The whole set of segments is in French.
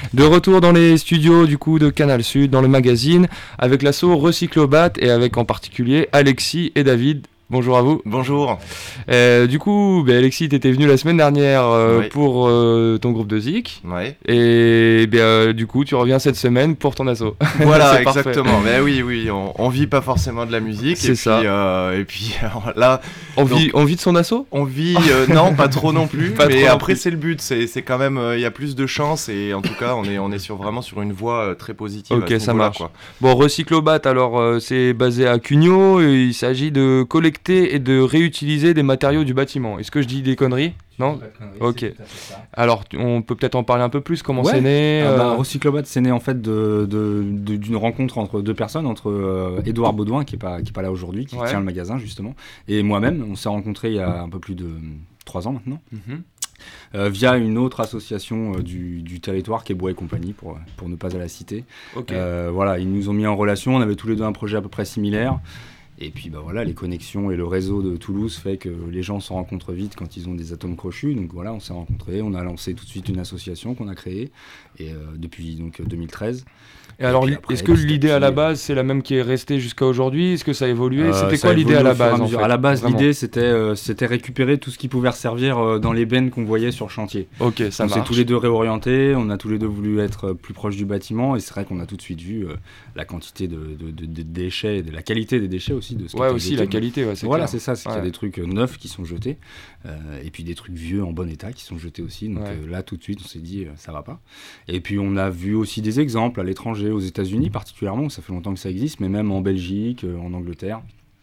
De retour dans les studios du coup de Canal Sud, dans le magazine, avec l'asso Recyclobat et avec en particulier Alexis et David. Bonjour à vous. Bonjour. Du coup, Alexis, t'étais venu la semaine dernière Oui. pour ton groupe de Zik. Ouais. Et du coup, tu reviens cette semaine pour ton asso. Voilà, C'est parfait. exactement. Mais oui, on vit pas forcément de la musique. C'est ça. Et puis alors là, On vit de son asso ? on vit, non, pas trop non plus. Pas mais trop non après, plus. c'est le but. C'est quand même, il y a plus de chance et en tout cas, on est vraiment sur une voie très positive. Ok, à ce ça niveau-là, marche. quoi. Bon, Recyclobat, alors c'est basé à Cugnot. Et il s'agit de collecter et de réutiliser des matériaux du bâtiment. Est-ce que je dis des conneries ? Non ? Ok. Alors, on peut peut-être en parler un peu plus. Comment c'est né Recyclobat, c'est né en fait d'une rencontre entre deux personnes, entre Édouard Baudouin, qui est pas là aujourd'hui, qui tient le magasin justement, et moi-même. On s'est rencontrés il y a un peu plus de 3 ans maintenant. Via une autre association du territoire qui est Bois et Compagnie, pour ne pas la citer. Ok. Voilà, ils nous ont mis en relation, on avait tous les deux un projet à peu près similaire. Et puis voilà, les connexions et le réseau de Toulouse fait que les gens se rencontrent vite quand ils ont des atomes crochus. Donc voilà, on s'est rencontrés, on a lancé tout de suite une association qu'on a créée depuis donc 2013. Et alors, après, est-ce que l'idée à la base, c'est la même qui est restée jusqu'à aujourd'hui ? Est-ce que ça a évolué ? C'était Ça quoi l'idée à la évolue au fur et base en mesure. fait ? À la base, Vraiment. l'idée, c'était récupérer tout ce qui pouvait resservir dans les bennes qu'on voyait sur le chantier. Ok, ça On s'est marche. tous les deux réorientés, on a tous les deux voulu être plus proches du bâtiment, et c'est vrai qu'on a tout de suite vu la quantité de déchets, et de la qualité des déchets aussi. De ce qui Ouais, était aussi jeté. la qualité, ouais, c'est Voilà, clair. c'est ça, c'est qu'il y a Ouais. des trucs neufs qui sont jetés, et puis des trucs vieux en bon état qui sont jetés aussi. Donc Ouais. là, tout de suite, on s'est dit, ça va pas. Et puis on a vu aussi des exemples à l'étranger, aux États-Unis particulièrement, où ça fait longtemps que ça existe, mais même en Belgique, en Angleterre.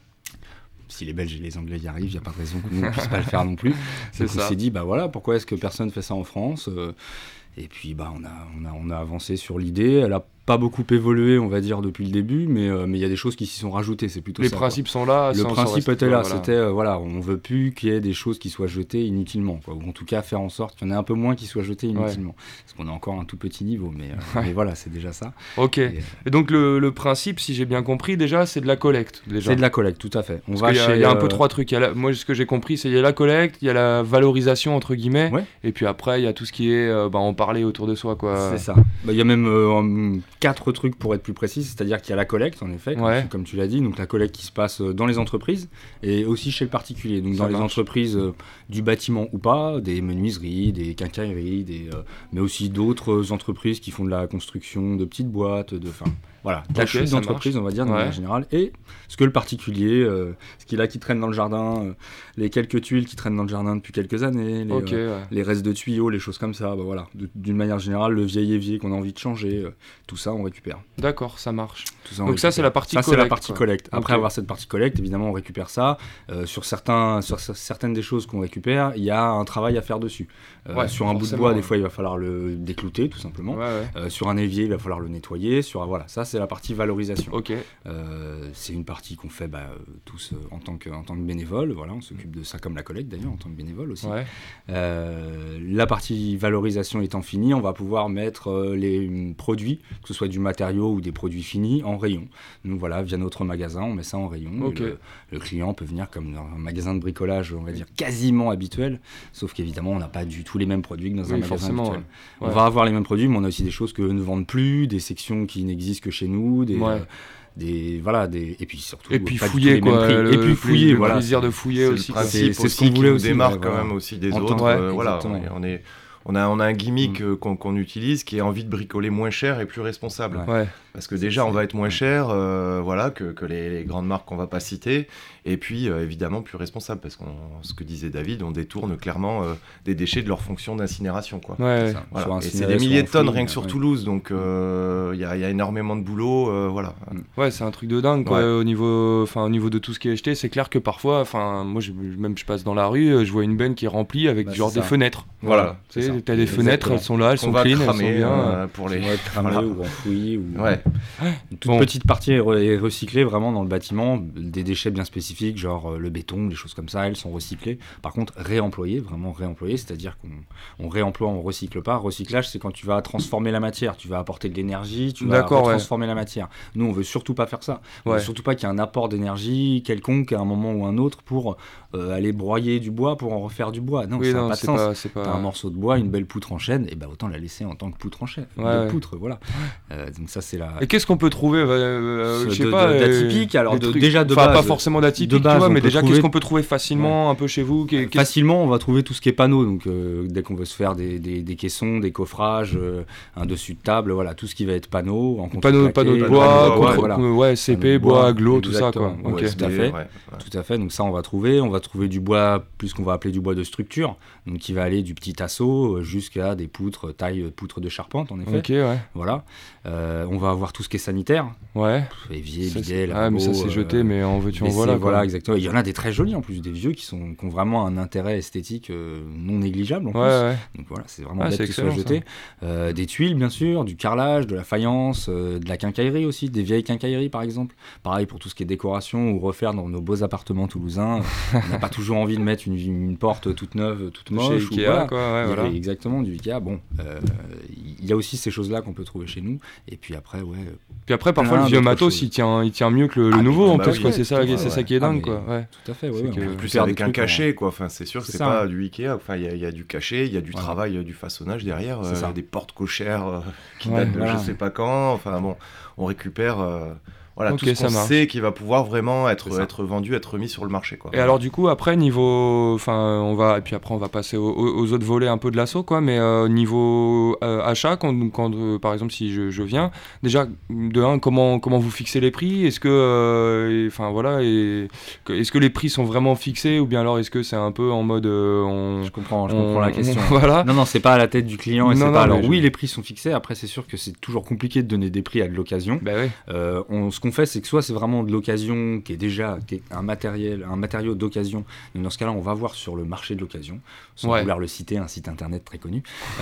Si les Belges et les Anglais y arrivent, il n'y a pas de raison que nous ne puissions pas le faire non plus. C'est Donc on ça. s'est dit, voilà, pourquoi est-ce que personne fait ça en France ? Et puis on a avancé sur l'idée. Elle a pas beaucoup évolué, on va dire, depuis le début, mais il y a des choses qui s'y sont rajoutées, c'est plutôt Les ça. principes sont là. Le sans principe rester- était là, voilà. c'était, on veut plus qu'il y ait des choses qui soient jetées inutilement, quoi. Ou en tout cas faire en sorte qu'il y en ait un peu moins qui soient jetées inutilement. Parce qu'on a encore un tout petit niveau, mais voilà, c'est déjà ça. Ok. Et donc le principe, si j'ai bien compris, déjà, c'est de la collecte. Déjà. C'est de la collecte, tout à fait. Parce qu'il y a un peu trois trucs. Moi, ce que j'ai compris, c'est qu'il y a la collecte, il y a la valorisation, entre guillemets, Ouais. et puis après, il y a tout ce qui est en parler autour de soi, quoi. C'est ça. Il y a même 4 trucs pour être plus précis, c'est-à-dire qu'il y a la collecte, en effet, comme tu l'as dit, donc la collecte qui se passe dans les entreprises et aussi chez le particulier. Donc dans les entreprises du bâtiment ou pas, des menuiseries, des quincailleries, mais aussi d'autres entreprises qui font de la construction de petites boîtes, voilà, de la chute d'entreprise, on va dire, de manière générale. Et ce que le particulier, ce qu'il a qui traîne dans le jardin, les quelques tuiles qui traînent dans le jardin depuis quelques années, les restes de tuyaux, les choses comme ça, voilà. D'une manière générale, le vieil évier qu'on a envie de changer, tout ça, on récupère. D'accord, ça marche. Tout ça, donc ça, c'est la partie collecte. C'est la partie collecte. Après Ok. avoir cette partie collecte, évidemment, on récupère ça. Sur certaines des choses qu'on récupère, il y a un travail à faire dessus. Sur un bout de bois, des fois, il va falloir le déclouter, tout simplement. Sur un évier, il va falloir le nettoyer. Voilà, ça, c'est la partie valorisation. Ok. C'est une partie qu'on fait tous en tant que bénévole. Voilà, on s'occupe de ça comme la collecte d'ailleurs en tant que bénévole aussi. Ouais. La partie valorisation étant finie, on va pouvoir mettre les produits, que ce soit du matériau ou des produits finis, en rayon. Donc voilà, via notre magasin, on met ça en rayon. Ok. Le client peut venir comme dans un magasin de bricolage, on va dire quasiment habituel, sauf qu'évidemment, on n'a pas du tout les mêmes produits que dans un magasin habituel. Ouais. On va avoir les mêmes produits, mais on a aussi des choses que ne vendent plus, des sections qui n'existent que chez nous, et puis surtout et puis pas fouiller, du tout les quoi. mêmes prix. Et puis fouiller, le voilà. plaisir de fouiller aussi. C'est le principe C'est ce qu'on voulait aussi. qui nous démarque ouais, quand même aussi des En autres. tant- Voilà, exactement. on a un gimmick qu'on utilise qui est envie de bricoler moins cher et plus responsable. Ouais. Parce que déjà, on va être moins cher que les grandes marques qu'on va pas citer. Et puis, évidemment, plus responsable. Parce que ce que disait David, on détourne clairement des déchets de leur fonction d'incinération, quoi. Ouais. Voilà. Et c'est des milliers de tonnes rien que sur Toulouse. Donc, il y a énormément de boulot. Voilà. Ouais, c'est un truc de dingue, quoi. Au niveau de tout ce qui est jeté. C'est clair que parfois, moi, je passe dans la rue, je vois une benne qui est remplie avec des fenêtres. Voilà. Tu sais, t'as des fenêtres, elles sont là, elles sont clean, elles sont bien. Pour les... cramer ou enfouir. Ouais. Une toute petite partie est recyclée vraiment dans le bâtiment, des déchets bien spécifiques, genre le béton, des choses comme ça, elles sont recyclées. Par contre, réemployées, vraiment réemployées, c'est-à-dire qu'on réemploie, on recycle pas. Recyclage, c'est quand tu vas transformer la matière, tu vas apporter de l'énergie, tu vas transformer la matière. Nous, on veut surtout pas faire ça. On veut surtout pas qu'il y ait un apport d'énergie quelconque à un moment ou un autre pour aller broyer du bois pour en refaire du bois. Non, ça n'a pas de sens. T'as un morceau de bois, une belle poutre en chêne, et autant la laisser en tant que poutre en chêne. Poutre, voilà. Donc ça c'est la. Et qu'est-ce qu'on peut trouver je sais pas. D'atypique, alors déjà de base. Pas forcément d'atypique, tu vois, mais déjà qu'est-ce qu'on peut trouver facilement un peu chez vous? Facilement, on va trouver tout ce qui est panneau. Donc dès qu'on veut se faire des caissons, des coffrages, un dessus de table, voilà, tout ce qui va être panneau, en panneau de bois, CP, bois, aglo, tout ça, quoi. Tout à fait. Donc ça, on va trouver du bois, plus qu'on va appeler du bois de structure, donc qui va aller du petit assaut jusqu'à des poutres, poutres de charpente, en effet. Ok, ouais. Voilà. On va avoir tout ce qui est sanitaire. Ouais. Évier, bidet, lavabo. Ah, mais ça c'est jeté, mais en veux-tu en voilà. Voilà, exactement. Il y en a des très jolis en plus, des vieux qui ont vraiment un intérêt esthétique non négligeable en plus. Ouais. Donc voilà, c'est vraiment bête qu'ils soient jetés. Des tuiles, bien sûr, du carrelage, de la faïence, de la quincaillerie aussi, des vieilles quincailleries par exemple. Pareil pour tout ce qui est décoration ou refaire dans nos beaux appartements toulousains. On n'a pas toujours envie de mettre une porte toute neuve, toute moche. Chez Ikea, voilà. Exactement, du Ikea. Bon, il y a aussi ces choses-là qu'on peut trouver chez nous. Et puis après, parfois, le vieux matos, il tient mieux que le nouveau en plus, quoi. C'est ça qui est dingue, quoi. Tout à fait, En plus, avec un cachet, quoi. Enfin, c'est sûr que c'est pas du Ikea. Enfin, il y a du cachet, il y a du travail, du façonnage derrière. Des portes cochères qui datent de je sais pas quand. Enfin, bon, on récupère. Tout ce qu'on sait qui va pouvoir vraiment être vendu, être mis sur le marché, quoi. Et alors du coup après niveau, on va passer aux autres volets un peu de l'assaut, quoi. Mais niveau achat, quand par exemple si je viens, déjà de un, comment vous fixez les prix? Est-ce que est-ce que les prix sont vraiment fixés ou bien alors est-ce que c'est un peu en mode Je comprends la question. Voilà. Non, c'est pas à la tête du client. Oui, les prix sont fixés. Après, c'est sûr que c'est toujours compliqué de donner des prix à de l'occasion. Ce qu'on fait, c'est que soit c'est vraiment de l'occasion qui est un matériau d'occasion. Donc dans ce cas-là, on va voir sur le marché de l'occasion, sans vouloir le citer, un site internet très connu,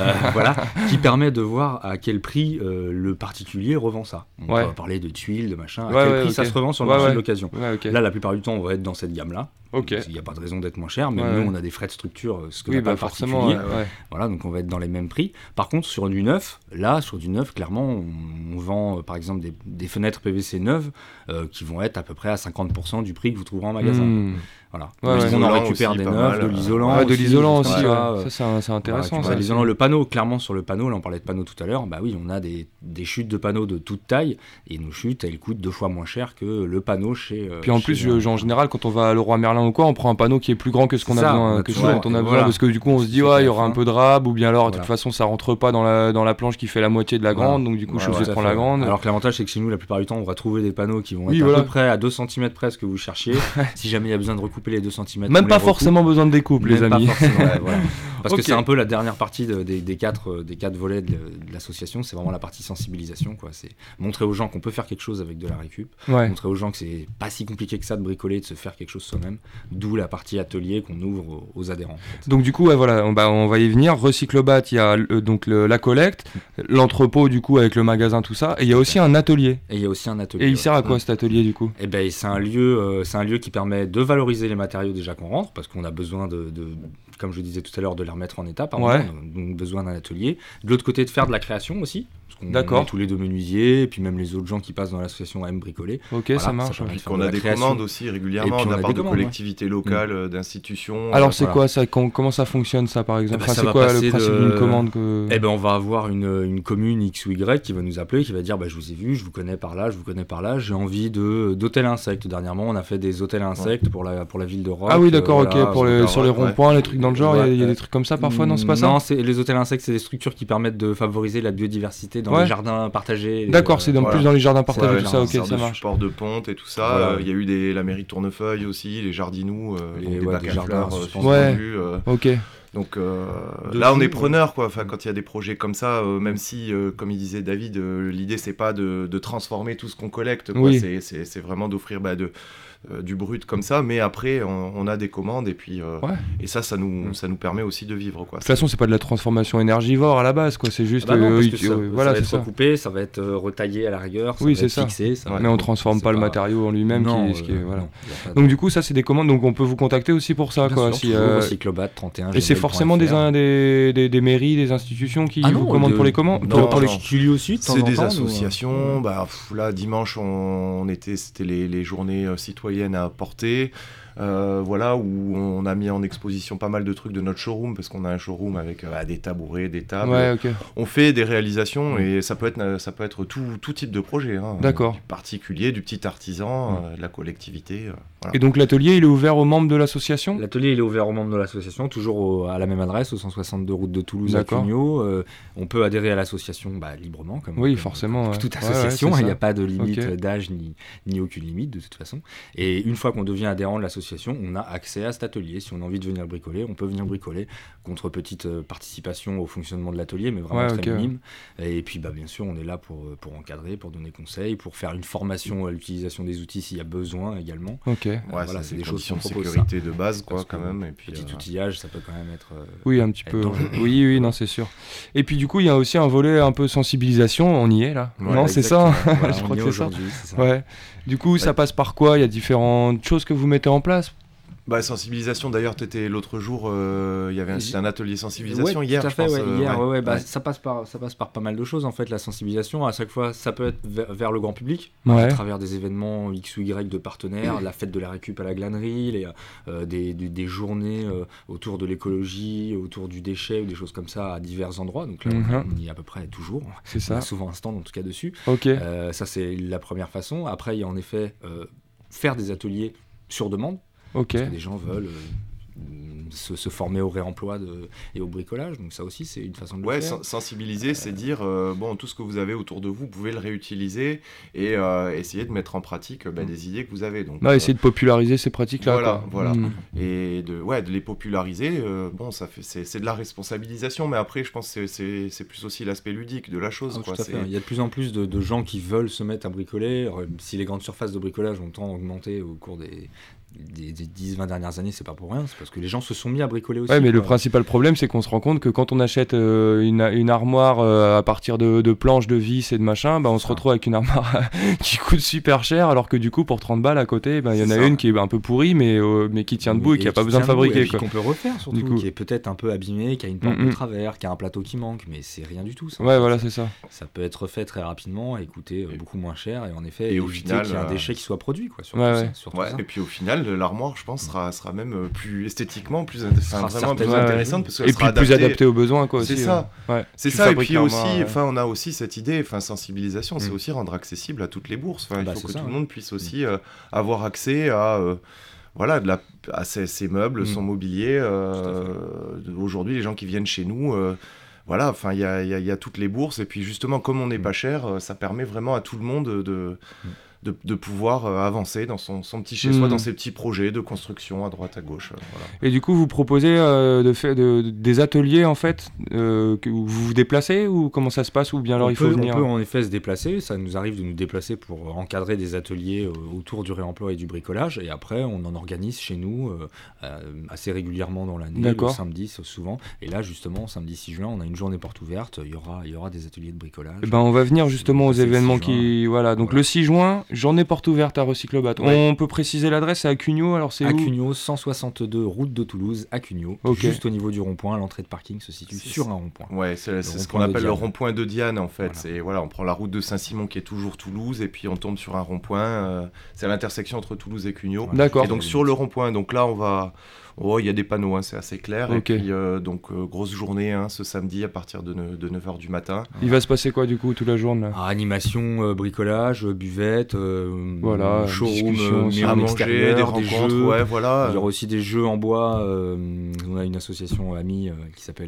qui permet de voir à quel prix le particulier revend ça. On va parler de tuiles, de machin, à quel prix ça se revend sur le marché de l'occasion. Là, la plupart du temps, on va être dans cette gamme-là. Il n'y a pas de raison d'être moins cher, mais nous, on a des frais de structure, ce que n'a pas le particulier. Voilà, donc on va être dans les mêmes prix. Par contre, sur du neuf, clairement, on vend par exemple des fenêtres PVC neuves qui vont être à peu près à 50% du prix que vous trouverez en magasin. Voilà. On en récupère aussi, des neufs, de l'isolant. De l'isolant aussi, ça c'est intéressant. L'isolant, le panneau, clairement sur le panneau, là on parlait de panneau tout à l'heure, on a des chutes de panneaux de toute taille, et nos chutes, elles coûtent 2 fois moins cher que le panneau chez... Puis en plus, en général, quand on va à Leroy Merlin ou quoi, on prend un panneau qui est plus grand que ce qu'on a besoin, parce que du coup on se dit, il y aura un peu de rab, ou bien alors, de toute façon, ça rentre pas dans la planche qui fait la moitié de la grande, donc du coup, je suis obligé de prendre la grande. Alors que l'avantage, c'est que chez nous, la plupart du temps, on va trouver des panneaux qui vont être à peu près à 2 cm près ce que vous cherchiez. Si jamais il y a besoin de recouper les 2 cm, même pas forcément besoin de découpe, les amis. Parce que c'est un peu la dernière partie des quatre volets de l'association, c'est vraiment la partie sensibilisation, quoi. C'est montrer aux gens qu'on peut faire quelque chose avec de la récup, montrer aux gens que c'est pas si compliqué que ça de bricoler, de se faire quelque chose soi-même, d'où la partie atelier qu'on ouvre aux adhérents. En fait. Donc du coup, on va y venir. Recyclobat, il y a la collecte, l'entrepôt du coup avec le magasin, tout ça, et il y a aussi un atelier. Et il sert à quoi cet atelier du coup? C'est un lieu qui permet de valoriser les matériaux déjà qu'on rentre, parce qu'on a besoin de comme je disais tout à l'heure, de les remettre en état, donc besoin d'un atelier. De l'autre côté, de faire de la création aussi, parce qu'on est tous les deux menuisiers, et puis même les autres gens qui passent dans l'association aiment bricoler. Ça marche. Et puis qu'on a des commandes aussi régulièrement de la part de collectivités locales, d'institutions. Alors c'est quoi ça? Comment ça fonctionne ça par exemple? C'est quoi le principe d'une commande on va avoir une commune X ou Y qui va nous appeler, qui va dire je vous ai vu, je vous connais par là, j'ai envie d'hôtels insectes. Dernièrement, on a fait des hôtels insectes pour la ville de Roc. Ah oui, d'accord, sur les ronds-points, les trucs dans le genre, il y a des trucs comme ça parfois, non, c'est pas ça? Non, les hôtels insectes, c'est des structures qui permettent de favoriser la biodiversité dans les jardins partagés. D'accord, c'est plus dans les jardins partagés, tout ça, ok, ça marche. Support de ponte et tout ça. Il y a eu la mairie de Tournefeuille aussi, les jardinous, des bacs à fleurs suspendus. Ok. Donc là, on est preneur, quoi. Enfin, quand il y a des projets comme ça, même si, comme il disait David, l'idée c'est pas de transformer tout ce qu'on collecte, quoi. C'est vraiment d'offrir du brut comme ça, mais après on a des commandes et puis et ça nous permet aussi de vivre, quoi. De toute façon, c'est pas de la transformation énergivore à la base, quoi. C'est juste ça va être recoupé, ça va être retaillé à la rigueur, ça va être fixé, mais on transforme pas le matériau en lui-même. Donc du coup, ça c'est des commandes, donc on peut vous contacter aussi pour ça, quoi. Recyclobat 31. Et c'est forcément des mairies, des institutions qui vous commandent pour les commandes, pour les particuliers aussi. C'est des associations. Là, dimanche, c'était les journées citoyennes à porter. voilà, où on a mis en exposition pas mal de trucs de notre showroom, parce qu'on a un showroom avec des tabourets, des tables. Ouais, okay. On fait des réalisations et ça peut être tout type de projet. Hein. D'accord. Du particulier, du petit artisan, de la collectivité. Voilà. Et donc l'atelier, il est ouvert aux membres de l'association ? L'atelier, il est ouvert aux membres de l'association, toujours à la même adresse, au 162 route de Toulouse à Cugnot. On peut adhérer à l'association librement, comme forcément, toute association. Il n'y a pas de limite d'âge ni aucune limite de toute façon. Et une fois qu'on devient adhérent de l'association, on a accès à cet atelier. Si on a envie de venir bricoler, on peut venir bricoler contre petite participation au fonctionnement de l'atelier, mais vraiment très minime. Et puis bien sûr, on est là pour encadrer, pour donner conseil, pour faire une formation à l'utilisation des outils s'il y a besoin également. Voilà, c'est des choses de sécurité de base, quoi, quand même. Et puis, petit outillage, ça peut quand même être. Oui, un petit peu. Oui, non, c'est sûr. Et puis du coup, il y a aussi un volet un peu sensibilisation. On y est là. Non, c'est ça. Voilà, je crois que c'est ça. Ouais. Du coup, ça passe par quoi ? Il y a différentes choses que vous mettez en place ? Sensibilisation, d'ailleurs, tu étais l'autre jour, il y avait un atelier sensibilisation hier, tout à fait, je pense. Hier, ça passe par pas mal de choses, en fait, la sensibilisation. À chaque fois, ça peut être vers le grand public, à travers des événements X ou Y de partenaires, la fête de la récup à la glanerie, des journées autour de l'écologie, autour du déchet, ou des choses comme ça, à divers endroits. Donc là, on y est à peu près toujours. C'est ça. On a souvent un stand, en tout cas, dessus. Ça, c'est la première façon. Après, il y a en effet faire des ateliers sur demande. Parce que les gens veulent se former au réemploi et au bricolage, donc ça aussi c'est une façon de le faire. Sensibiliser, c'est dire tout ce que vous avez autour de vous, vous pouvez le réutiliser et essayer de mettre en pratique des idées que vous avez. Donc essayer de populariser ces pratiques-là. Voilà. Et de les populariser, c'est de la responsabilisation, mais après je pense que c'est plus aussi l'aspect ludique de la chose. Tout à fait. Il y a de plus en plus de gens qui veulent se mettre à bricoler. Si les grandes surfaces de bricolage ont tant augmenté au cours des 10-20 dernières années, c'est pas pour rien, c'est parce que les gens se sont mis à bricoler aussi. Mais le principal problème, c'est qu'on se rend compte que quand on achète une armoire à partir de planches, de vis et de machin, on se retrouve avec une armoire qui coûte super cher, alors que du coup, pour 30 balles à côté, il y en a une qui est un peu pourrie, mais qui tient debout et qui n'a pas besoin de fabriquer. Et qu'on peut refaire, surtout, qui est peut-être un peu abîmée, qui a une porte de travers, qui a un plateau qui manque, mais c'est rien du tout. Ça, voilà, c'est ça. Ça peut être fait très rapidement et coûter beaucoup moins cher, et en effet, au final, qu'il y ait un déchet qui soit produit. Et puis au final, l'armoire, je pense, sera même plus esthétiquement vraiment plus intéressante parce qu'elle sera plus adaptée aux besoins, quoi. C'est aussi, ça. C'est ça. Et puis aussi, on a aussi cette idée, sensibilisation, c'est aussi rendre accessible à toutes les bourses. Il faut que tout le monde puisse aussi avoir accès à ces meubles, son mobilier. Aujourd'hui, les gens qui viennent chez nous. Il y a toutes les bourses, et puis justement, comme on n'est pas cher, ça permet vraiment à tout le monde de pouvoir avancer dans son petit chez-soi, dans ses petits projets de construction à droite, à gauche. Et du coup, vous proposez des ateliers, en fait, que vous vous déplacez, ou comment ça se passe, ou bien alors il faut venir ? On peut en effet se déplacer, ça nous arrive de nous déplacer pour encadrer des ateliers autour du réemploi et du bricolage, et après on en organise chez nous assez régulièrement dans l'année, le samedi souvent, et là justement, samedi 6 juin, on a une journée porte ouverte, il y aura des ateliers de bricolage. On va venir justement aux événements donc le 6 juin, journée porte ouverte à Recyclobat. On peut préciser l'adresse, c'est à Cugnot, alors c'est où ? À Cugnot, 162 route de Toulouse, à Cugnot, juste au niveau du rond-point. L'entrée de parking se situe sur un rond-point. C'est ce qu'on appelle le rond-point de Diane, en fait. On prend la route de Saint-Simon qui est toujours Toulouse, et puis on tombe sur un rond-point. C'est à l'intersection entre Toulouse et Cugnot. D'accord. Et donc sur le rond-point, donc là on va... il y a des panneaux, c'est assez clair. Et puis, grosse journée ce samedi à partir de 9h du matin. Il va se passer quoi du coup toute la journée là ? Animation, bricolage, buvette, showroom, à manger, des rencontres, jeux. Il y aura aussi des jeux en bois. On a une association amie qui s'appelle...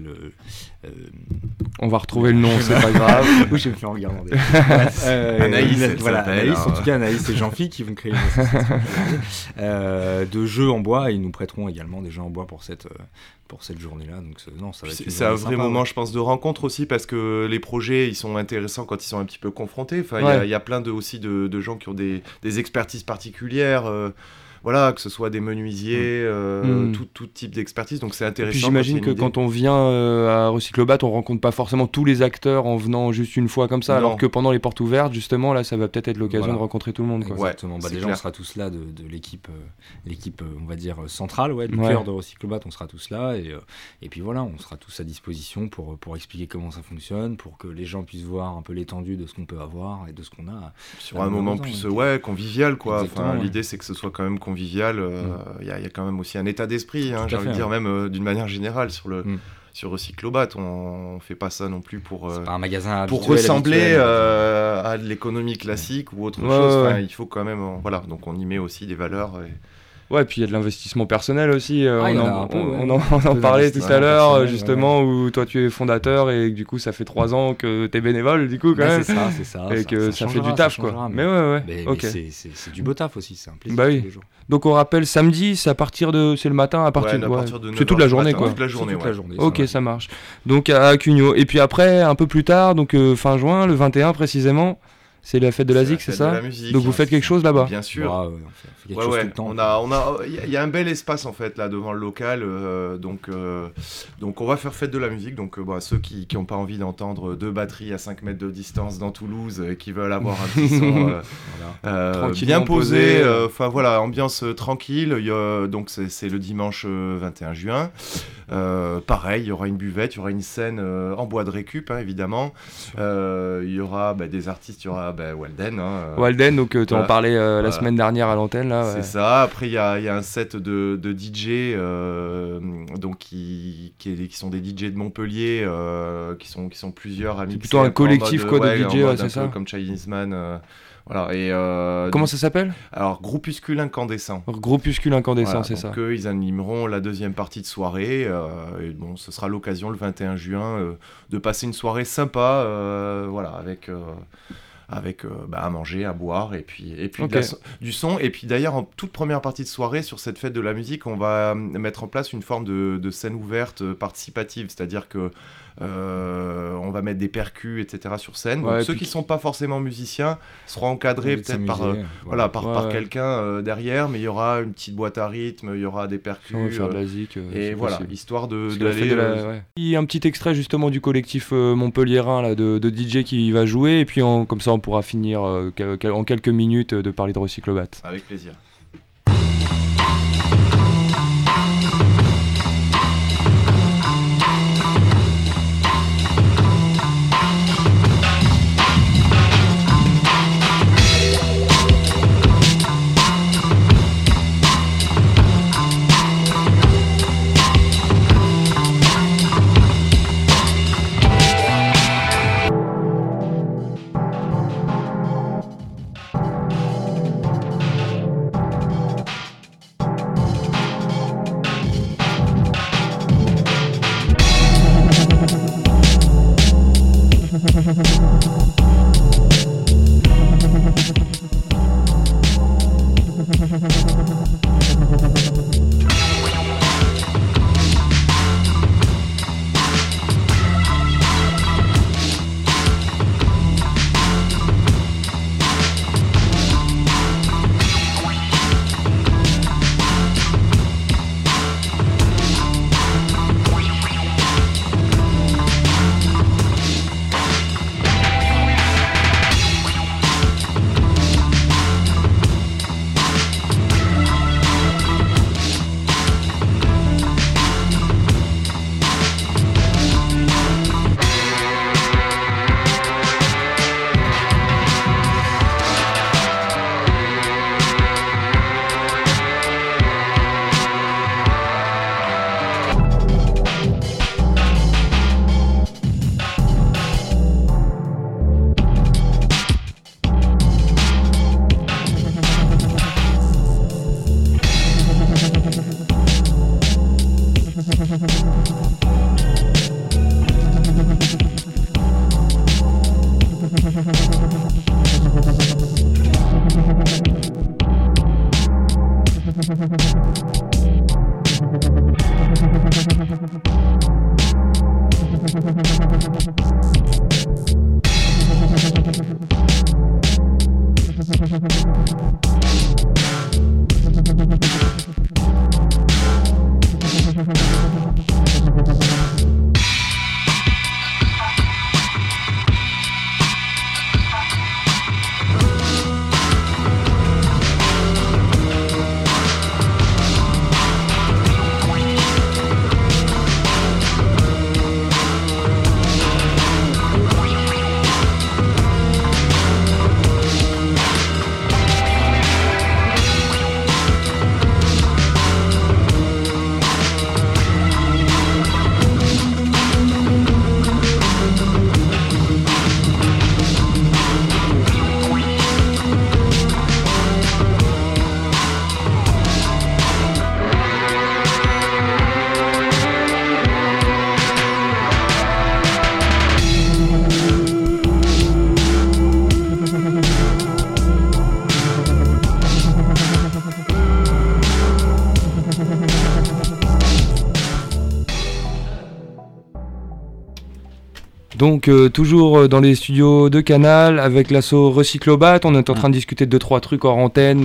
on va retrouver le nom, c'est pas grave. Oui, je me fais en regarder. Anaïs, Anaïs, en tout cas Anaïs et Jean-Philippe qui vont créer une association de jeux en bois, et ils nous prêteront également des jeux en bois pour cette journée-là. Donc ça va être c'est un vrai moment, je pense, de rencontre aussi, parce que les projets, ils sont intéressants quand ils sont un petit peu confrontés. Il y a plein de gens qui ont des expertises particulières. Que ce soit des menuisiers, tout type d'expertise, donc c'est intéressant. Et puis j'imagine que quand on vient à Recyclobat, on rencontre pas forcément tous les acteurs en venant juste une fois comme ça, alors que pendant les portes ouvertes, justement, là, ça va peut-être être l'occasion de rencontrer tout le monde. Exactement. Déjà, on sera tous là de l'équipe, on va dire centrale, du cœur de Recyclobat, on sera tous là, et puis voilà, on sera tous à disposition pour expliquer comment ça fonctionne, pour que les gens puissent voir un peu l'étendue de ce qu'on peut avoir et de ce qu'on a. Sur un moment plus convivial, quoi. L'idée, c'est que ce soit quand même convivial. convivial. Il y a quand même aussi un état d'esprit, j'ai envie de dire, même d'une manière générale sur Recyclobat. On fait pas ça non plus pour un magasin pour ressembler à de l'économie classique ou autre chose. Il faut quand même donc on y met aussi des valeurs. Ouais, puis il y a de l'investissement personnel aussi. On en parlait tout à l'heure, justement, où toi tu es fondateur et du coup ça fait 3 ans que tu es bénévole, du coup, quand même. C'est ça. Et que ça fait du taf, quoi. Mais ouais. Mais c'est du beau taf aussi, c'est un plaisir tous les jours. Donc on rappelle, samedi, c'est le matin, à partir de 9h. C'est toute la journée, quoi. Toute la journée. Ok, ça marche. Donc à Cugnot. Et puis après, un peu plus tard, donc fin juin, le 21 précisément. C'est la fête de la ZIC, c'est ça ? Donc vous faites quelque chose là-bas ? Bien sûr. On fait quelque chose tout le temps. Il y a un bel espace en fait là devant le local, donc on va faire fête de la musique. Donc ceux qui n'ont pas envie d'entendre 2 batteries à 5 mètres de distance dans Toulouse et qui veulent avoir un petit son bien posé, ambiance tranquille. Donc c'est le dimanche 21 juin. Pareil, il y aura une buvette, il y aura une scène en bois de récup, évidemment. Il y aura des artistes, il y aura Walden. Walden, donc tu en parlais la semaine dernière à l'antenne. Là, c'est ça. Après, il y a un set de DJ donc qui sont des DJ de Montpellier, qui sont plusieurs amis. C'est plutôt un collectif de DJ, c'est ça, comme Chinese Man. Voilà, et comment ça s'appelle ? Alors, Groupuscule Incandescent. Groupuscule Incandescent, c'est ça. Donc ils animeront la deuxième partie de soirée. Et ce sera l'occasion le 21 juin de passer une soirée sympa, avec à manger, à boire et puis du son. Et puis d'ailleurs, en toute première partie de soirée, sur cette fête de la musique, on va mettre en place une forme de scène ouverte participative, c'est-à-dire que on va mettre des percus, etc. sur scène. Donc ceux qui ne sont pas forcément musiciens seront encadrés peut-être par quelqu'un derrière, mais il y aura une petite boîte à rythme, il y aura des percus, faire de la zik, et voilà, histoire d'aller... Il y a un petit extrait justement du collectif montpelliérain là, de DJ qui va jouer, et puis comme ça on pourra finir en quelques minutes de parler de Recyclobat. Avec plaisir. Donc toujours dans les studios de Canal avec l'asso Recyclobat, on est en train de discuter de 2-3 trucs hors antenne,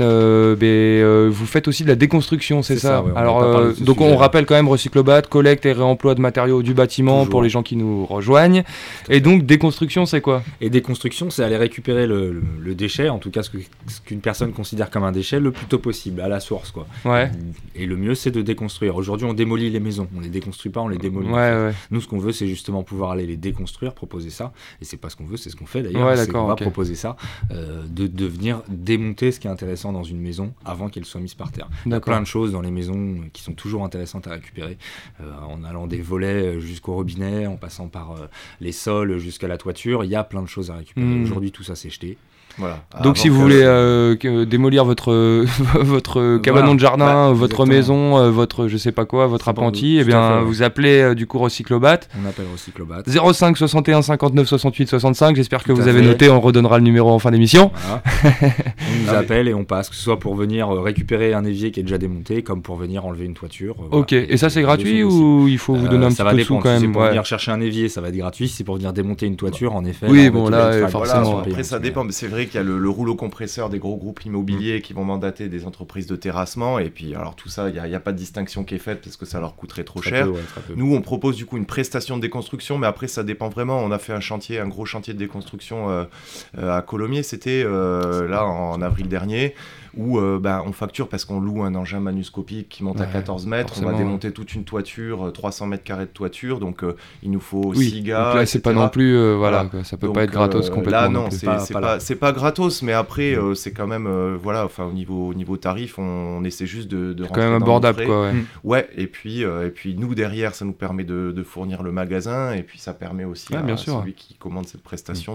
vous faites aussi de la déconstruction, c'est ça, ouais, alors donc on rappelle quand même Recyclobat, collecte et réemploi de matériaux du bâtiment toujours. Pour les gens qui nous rejoignent. Et donc déconstruction c'est quoi? Et déconstruction c'est aller récupérer le déchet, en tout cas ce qu'une personne considère comme un déchet le plus tôt possible, à la source quoi. Ouais. Et le mieux c'est de déconstruire. Aujourd'hui on démolit les maisons, on les déconstruit pas, on les démolit. Ouais. Nous ce qu'on veut c'est justement pouvoir aller les déconstruire, proposer ça, et c'est pas ce qu'on veut, c'est ce qu'on fait d'ailleurs. Ouais, d'accord, on va proposer ça, de venir démonter ce qui est intéressant dans une maison avant qu'elle soit mise par terre. Il y a plein de choses dans les maisons qui sont toujours intéressantes à récupérer, en allant des volets jusqu'au robinet, en passant par les sols jusqu'à la toiture, il y a plein de choses à récupérer. Aujourd'hui tout ça c'est jeté. Voilà. Donc si vous voulez démolir votre cabanon de jardin, votre maison, votre je sais pas quoi, votre apprenti, et bien vous appelez du coup Recyclobat. On appelle Recyclobat. 05 61 59 68 65. J'espère que vous avez noté. On redonnera le numéro en fin d'émission. Voilà. On nous appelle et on passe, que ce soit pour venir récupérer un évier qui est déjà démonté, comme pour venir enlever une toiture. Ok. Et ça c'est gratuit ou il faut vous donner un petit peu de sous quand même? Si c'est pour venir chercher un évier, ça va être gratuit. Si c'est pour venir démonter une toiture, en effet. Oui, bon là forcément. Après ça dépend, mais c'est vrai qu'il y a le rouleau compresseur des gros groupes immobiliers qui vont mandater des entreprises de terrassement, et puis alors tout ça, il n'y a pas de distinction qui est faite parce que ça leur coûterait trop cher. Nous on propose du coup une prestation de déconstruction, mais après ça dépend vraiment. On a fait un gros chantier de déconstruction à Colomiers, c'était là en avril dernier, où on facture parce qu'on loue un engin manuscopique qui monte à 14 mètres, on va démonter toute une toiture, 300 mètres carrés de toiture, donc il nous faut 6 gars. Donc là c'est pas non plus, ça peut pas être gratos complètement. Là non, c'est pas gratos, mais après c'est quand même, au niveau tarif, on essaie juste de c'est quand même abordable quoi. Ouais, et puis nous derrière ça nous permet de fournir le magasin, et puis ça permet aussi à celui qui commande cette prestation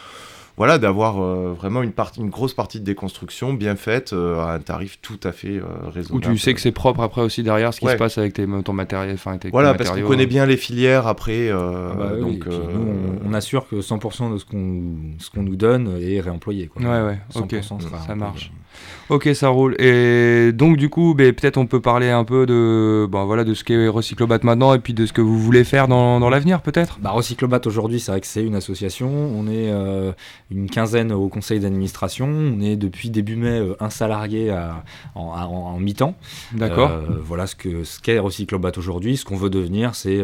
d'avoir vraiment une grosse partie de déconstruction bien faite à un tarif tout à fait raisonnable. Où tu sais que c'est propre après aussi derrière ce qui se passe avec ton matériel, tes voilà, parce qu'on connaît bien les filières après. Donc, nous, on assure que 100% de ce qu'on nous donne est réemployé. Quoi. Ouais, ok, ça marche. Ok, ça roule. Et donc du coup, peut-être on peut parler un peu de ce qu'est Recyclobat maintenant, et puis de ce que vous voulez faire dans l'avenir peut-être. Recyclobat aujourd'hui, c'est vrai que c'est une association. On est une quinzaine au conseil d'administration. On est depuis début mai un salarié en mi-temps. D'accord. Voilà ce qu'est Recyclobat aujourd'hui. Ce qu'on veut devenir, c'est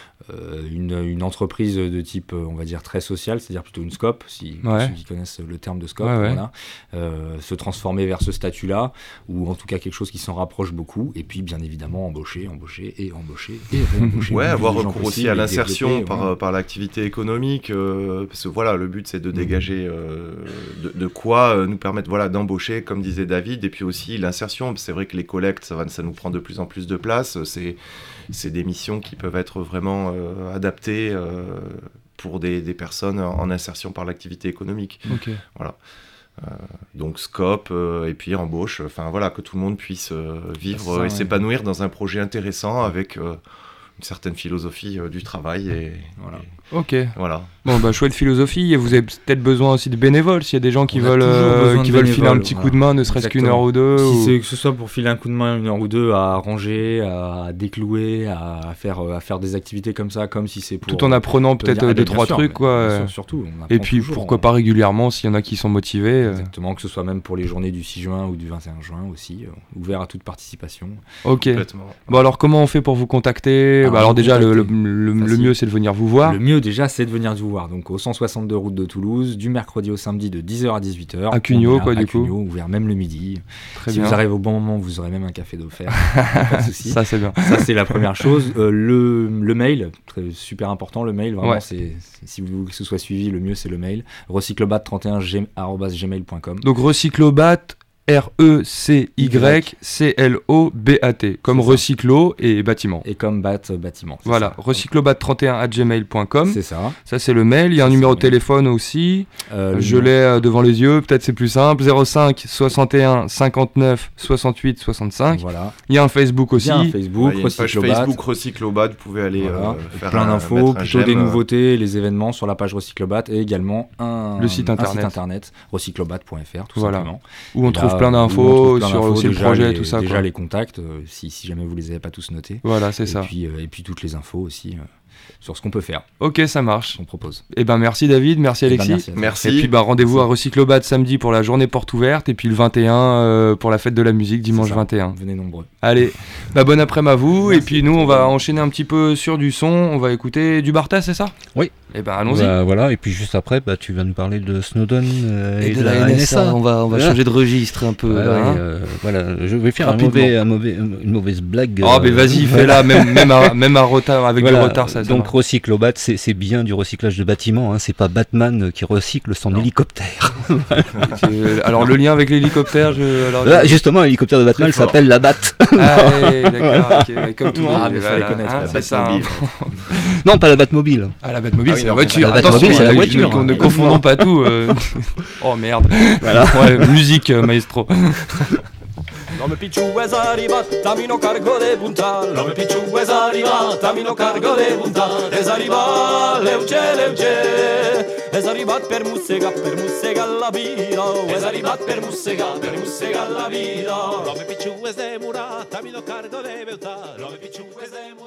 une entreprise de type, on va dire, très social, c'est-à-dire plutôt une SCOP, pour ceux qui connaissent le terme de SCOP, voilà. Se transformer vers ce statut-là, ou en tout cas quelque chose qui s'en rapproche beaucoup, et puis bien évidemment embaucher et réembaucher. Avoir recours aussi à l'insertion par l'activité économique, parce que le but c'est de dégager de quoi nous permettre d'embaucher, comme disait David, et puis aussi l'insertion. C'est vrai que les collectes, ça nous prend de plus en plus de place, c'est des missions qui peuvent être vraiment adaptées pour des personnes en insertion par l'activité économique. Okay. Voilà. Donc scope et puis embauche, que tout le monde puisse vivre et s'épanouir dans un projet intéressant avec une certaine philosophie du travail. Ok. Voilà. Bon, chouette philosophie. Et vous avez peut-être besoin aussi de bénévoles, s'il y a des gens qui veulent filer un petit coup de main, ne serait-ce qu'une heure ou deux. Que ce soit pour filer un coup de main, une heure ou deux, à ranger, à déclouer, à faire des activités comme ça, comme si c'est pour... Tout en apprenant peut-être 2-3 trucs, quoi. Bien sûr, surtout. Et puis pourquoi pas régulièrement, s'il y en a qui sont motivés. Exactement, que ce soit même pour les journées du 6 juin ou du 21 juin aussi, ouvert à toute participation. Ok. Bon, alors comment on fait pour vous contacter? Alors déjà, le mieux c'est de venir vous voir. Le mieux déjà c'est de venir vous voir, donc au 162 route de Toulouse, du mercredi au samedi de 10h à 18h. À Cugnot, ouvert même le midi. Très si bien. vous arrivez au bon moment, vous aurez même un café d'offert. Pas de souci. Ça c'est bien. Ça c'est la première chose. Le mail, super important, le mail, vraiment, si vous voulez que ce soit suivi, le mieux c'est le mail. recyclobat31@gmail.com. Donc recyclobat RECYCLOBAT, comme recyclo et bâtiment. Et comme bâtiment. Voilà, recyclobat31@gmail.com. C'est ça. Ça c'est le mail. Il y a un numéro de téléphone aussi. Je l'ai devant les yeux, peut-être c'est plus simple. 05 61 59 68 65. Voilà. Il y a un Facebook aussi. Il y a un Facebook, une page Facebook Recyclobat, vous pouvez aller faire plein d'infos, plutôt des nouveautés, les événements sur la page Recyclobat, et également le site internet recyclobat.fr, tout simplement. Où on trouve plein d'infos sur aussi le projet, tout ça. Déjà les contacts, si jamais vous les avez pas tous notés. Voilà, c'est ça. Et puis toutes les infos aussi. sur ce qu'on peut faire. Ok, ça marche. On propose. Eh ben merci David, merci Alexis. Merci. Et puis rendez-vous à Recyclobad samedi pour la journée porte ouverte et puis le 21 pour la fête de la musique dimanche 21. Venez nombreux. Allez, bon après-midi à vous. Merci. Et puis nous on va enchaîner un petit peu sur du son. On va écouter du Barthes, c'est ça ? Oui. Et allons-y. Voilà, et puis juste après, tu vas nous parler de Snowden et de la NSA. On va changer de registre un peu. Voilà, je vais faire une mauvaise blague. Oh, mais vas-y, fais-la, même à retard, avec du retard, ça. Donc Recyclobad, c'est bien du recyclage de bâtiments, hein, c'est pas Batman qui recycle son hélicoptère. Alors le lien avec l'hélicoptère, justement, l'hélicoptère de Batman s'appelle la Bat. Ah, d'accord, okay, comme tout le monde. Il fallait connaître la Batmobile. Non, pas la Batmobile. Ah, la Batmobile, c'est la voiture. La Batmobile, c'est la voiture. Ne confondons pas tout. Oh merde. Voilà. Ouais, musique, maestro. L'uomo picciu es arrivat, tamino cargo de punta. L'uomo picciu es arrivat, tamino cargo de punta. Es arrivat, leuce. Es arrivat per mussega la vida. Es arrivat per mussega la vida. L'uomo picciu es de murat, tamino cargo de beuta. L'uomo picciu es de murat.